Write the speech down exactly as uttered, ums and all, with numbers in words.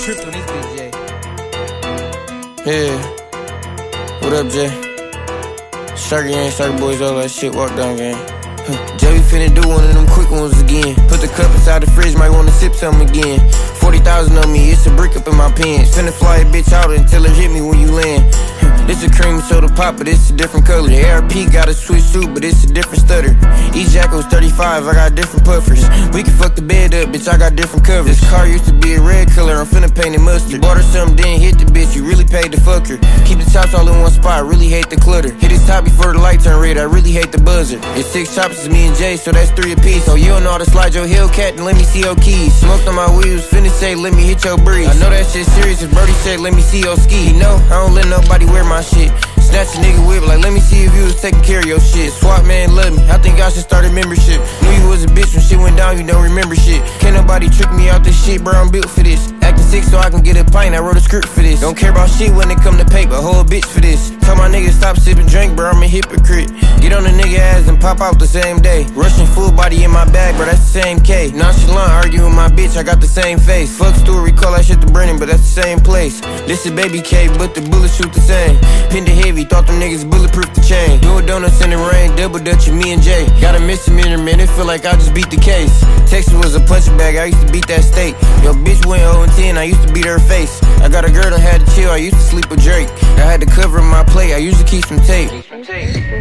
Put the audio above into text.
tripped on this bitch, Jay. Yeah. What up, Jay? Sharky gang, Sharky boys, all that shit, walk down gang. Huh. Jay, we finna do one of them quick ones again. Put the cup inside the fridge, might wanna sip something again. forty thousand on me, it's a brick up in my pants. Finna fly a bitch out until it hit me when you land. This a cream soda pop, but it's a different color. The A R P got a switch too, but it's a different stutter. Each jacket was thirty-five, I got different puffers. We can fuck the bed up, bitch, I got different covers. This car used to be a red color, I'm finna paint it mustard. You bought her something, didn't hit the bitch, you really paid to fuck her. Keep the tops all in one spot, really hate the clutter. Hit his top before the light turn red, I really hate the buzzer. It's six choppers, it's me and Jay, so that's three apiece. Oh, you don't know how to slide your Hellcat, then let me see your keys. Smoked on my wheels, finna say, let me hit your breeze. I know that shit serious, if Birdie said, let me see your ski. You know, I don't let nobody wear my shit. Snatch a nigga whip, like let me see if you was taking care of your shit. Swap man love me, I think I should start a membership. Knew you was a bitch when shit went down, you don't remember shit. Can't nobody trick me out this shit, bro, I'm built for this. Acting sick so I can get a pint, I wrote a script for this. Don't care about shit when it come to paper, whole bitch for this. Tell my niggas stop sipping drink, bro, I'm a hypocrite. Get on a nigga ass and pop out the same day. Russian full body in my bag, bro, that's the same K. Nonchalant, arguing with my bitch, I got the same face. Fuck Stuart, recall that shit to Brennan, but that's the same place. This is baby K, but the bullets shoot the same. Pinned it heavy, thought them niggas bulletproof the chain. Doing donuts in the rain, double dutch with me and Jay. Got a misdemeanor, man, it feel like I just beat the case. Texas was a punching bag, I used to beat that state. Yo, bitch went oh and ten, I used to beat her face. I got a girl that had to chill, I used to sleep with Drake. I had to cover my plate, I used to keep some tape.